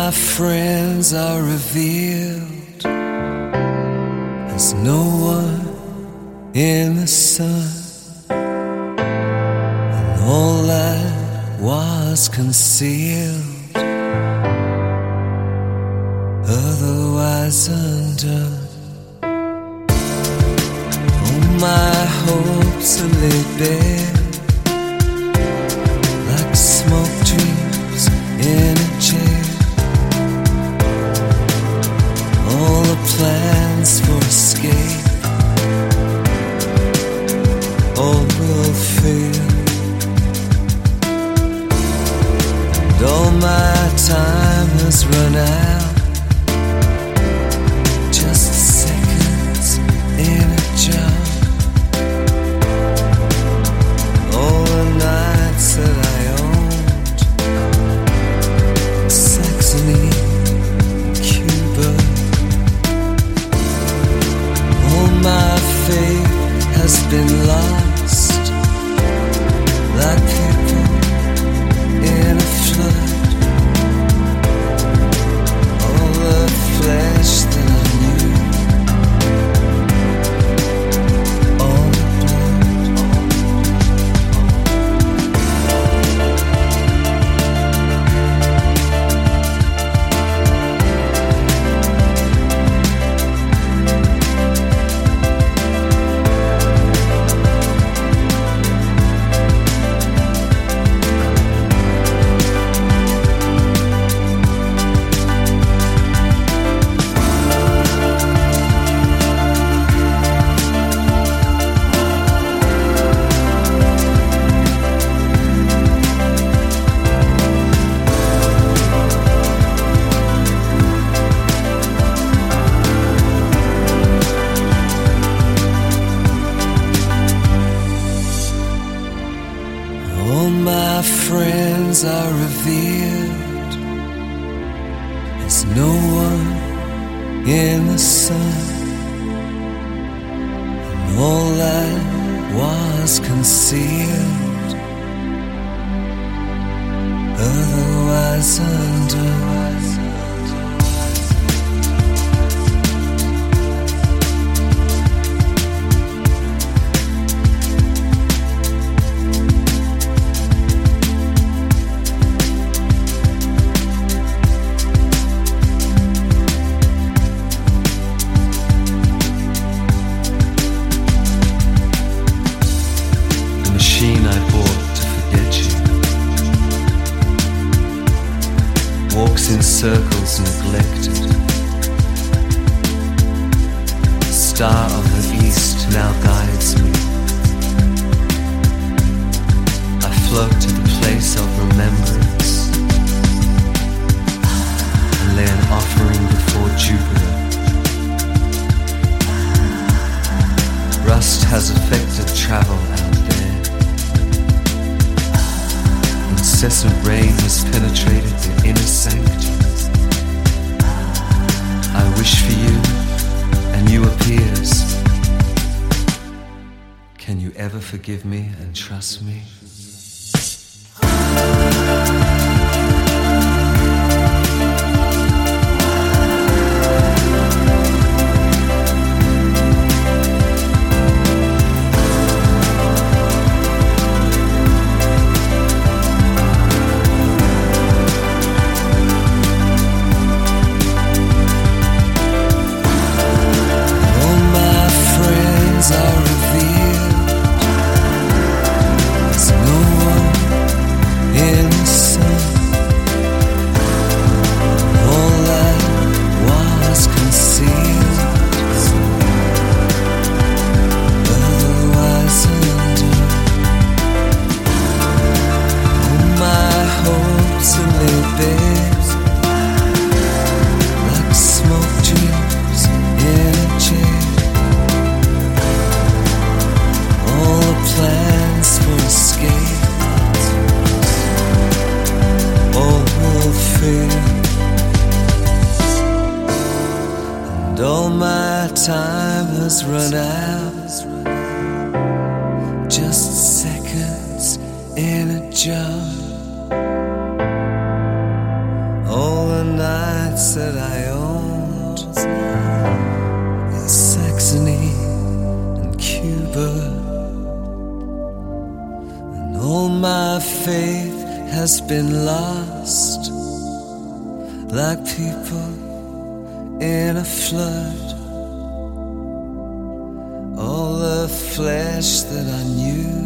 my friends are revealed as no one in the sun, and all that was concealed, otherwise undone. All my hopes are laid bare, like smoke dreams in a chair. All the plans for escape, all will fail, and all my time has run out. Just seconds in a jar. All the nights that I owned in Saxony, Cuba. All my faith has been lost, like people in a flood. All the flesh that I knew, all the are revealed as no one in the sun, and all that was concealed, otherwise undone. In circles neglected, the star of the east now guides me. I float to the place of remembrance and lay an offering before Jupiter. Rust has affected travel out there. Incessant rain has penetrated the inner sanctuary. I wish for you, and you appears. Can you ever forgive me and trust me? Time has run out, just seconds in a jar. All the nights that I owned in Saxony and Cuba, and all my faith has been lost like people in a flood. All the flesh that I knew